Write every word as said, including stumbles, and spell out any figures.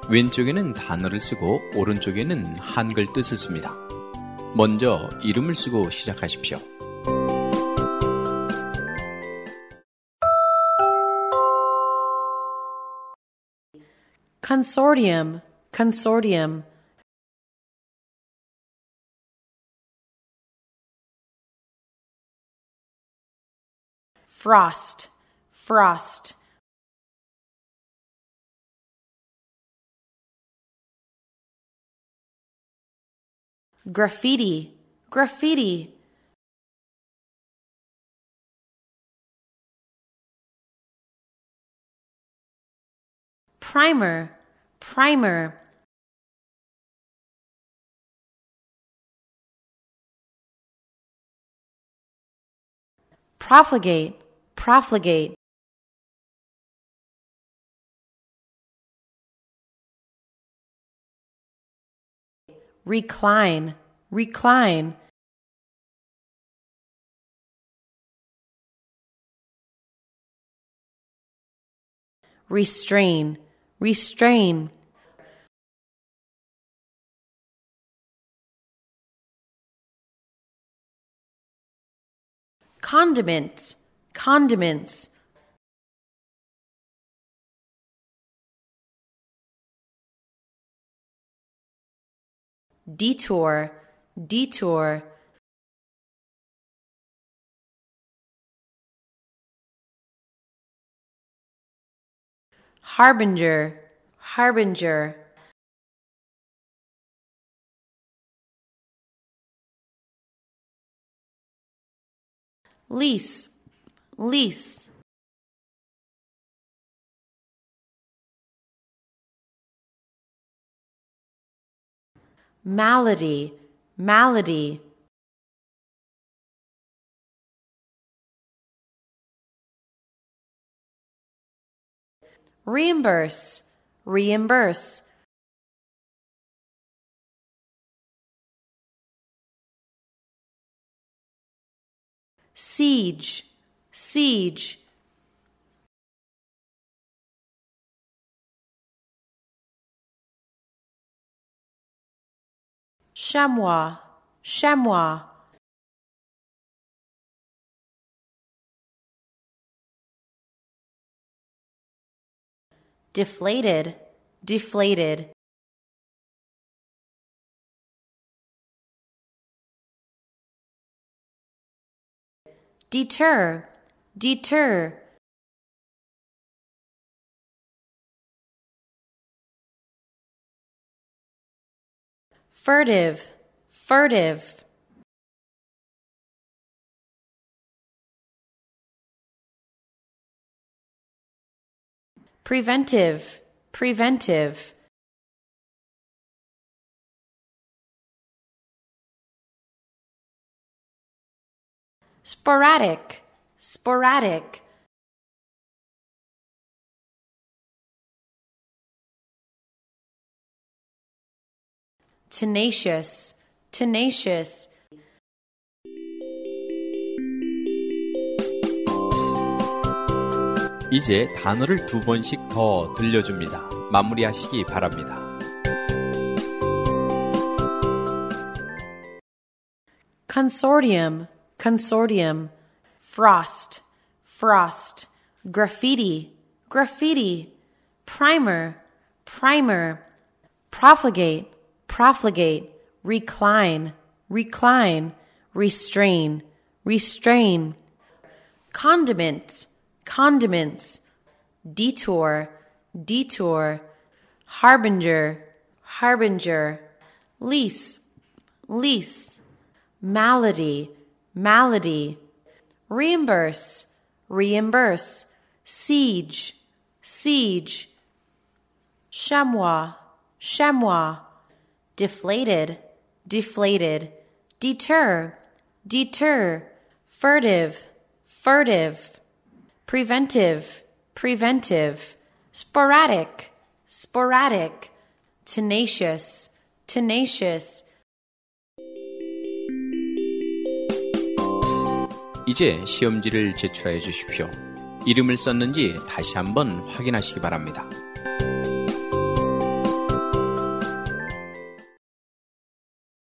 왼쪽에는 단어를 쓰고 오른쪽에는 한글 뜻을 씁니다. 먼저 이름을 쓰고 시작하십시오. Consortium, consortium. Frost, frost. Graffiti, graffiti. Primer, primer. Profligate, profligate. Recline, recline. Restrain, restrain. Condiments, condiments. Detour, detour. Harbinger, harbinger. Lease, lease. Malady, malady. Reimburse, reimburse. Siege, siege. Chamois, chamois. Deflated, deflated. Deter, deter. Furtive, furtive. Preventive, preventive. Sporadic, sporadic. Tenacious, tenacious. 이제 단어를 두 번씩 더 들려줍니다. 마무리하시기 바랍니다. Consortium, consortium. Frost, frost. Graffiti, graffiti. Primer, primer. Profligate, profligate. Recline, recline. Restrain, restrain. Condiments, condiments. Detour, detour. Harbinger, harbinger. Lease, lease. Malady, malady. Reimburse, reimburse. Siege, siege. Chamois, chamois. Deflated, deflated. Deter, deter. Furtive, furtive. Preventive, preventive. Sporadic, sporadic. Tenacious, tenacious. 이제 시험지를 제출해 주십시오. 이름을 썼는지 다시 한번 확인하시기 바랍니다.